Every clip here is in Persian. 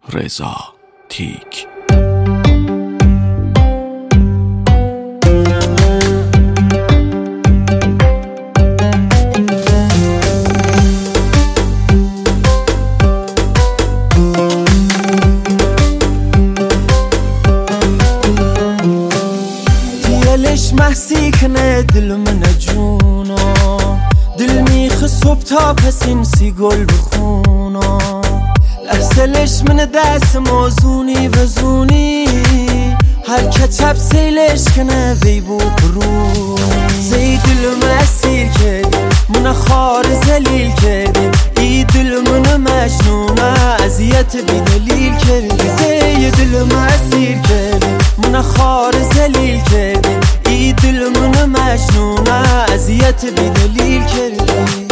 رضا تیک. دلش محسی کنه دل من جونو، دل میخ صبح تا پسین سی گل بخونو، احسلش من دست موزونی وزونی، هر کتب سیلش کنه ویبو برونی. زی دل مسیر کردی من خار زلیل کردی، ای دل من مجنونه اذیت بی دلیل کردی. زی دل مسیر کردی من خار زلیل کردی، ای دل من مجنونه اذیت بی دلیل کردی.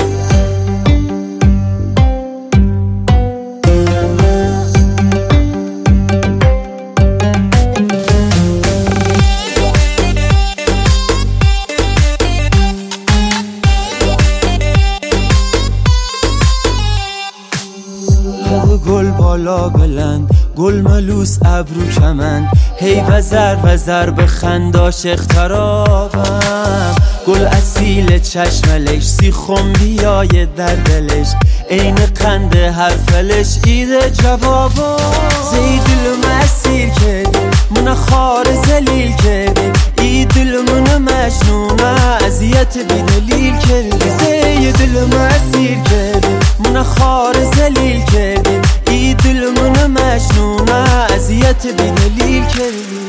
گل بالا بلند، گل ملوس ابرو کمند، هی وزر وزر به خنداش اخترابم. گل اصیل چشملش سی خم بیای در دلش، عین قند حرفلش ایده جوابا. زی دل مسیر کردی من خار زلیل کردی، ای دل من مجنونه اذیت بی دلیل کردی. زی دل مسیر کردی من خار زلیل کردی، ای دل من مجنونه اذیت بی دلیل کردی.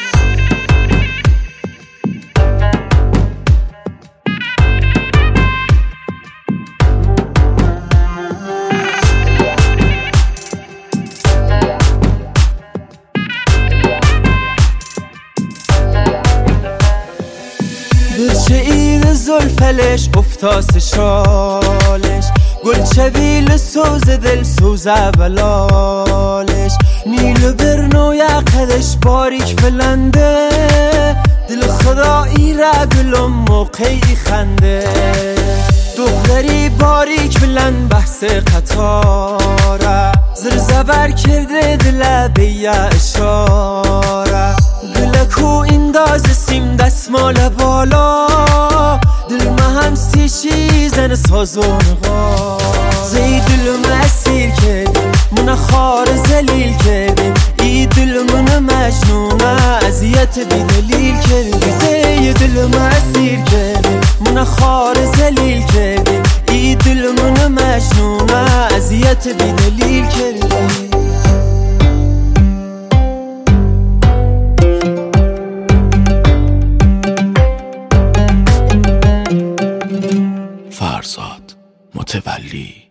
برچه اید زلفلش افتاس شالش، گل چویل سوز دل سوز بلالش، نیل برنو یقدش باریک بلنده، دل خدایی رگلم موقعی خنده. دختری باریک بلند بحث قطاره، زر زبر کرده دل بیا اشاره. دلکو انداز سیم دستمال بالا، دل هم سی شیزن سازونغا. زی دل مسیر کردی من خار زلیل کردی، ای دل من مجنونه اذیت بی دلیل کردی. زی دل مسیر کردی من خار زلیل کردی، ای دل من مجنونه اذیت بی دلیل کردی. فرزاد متولی.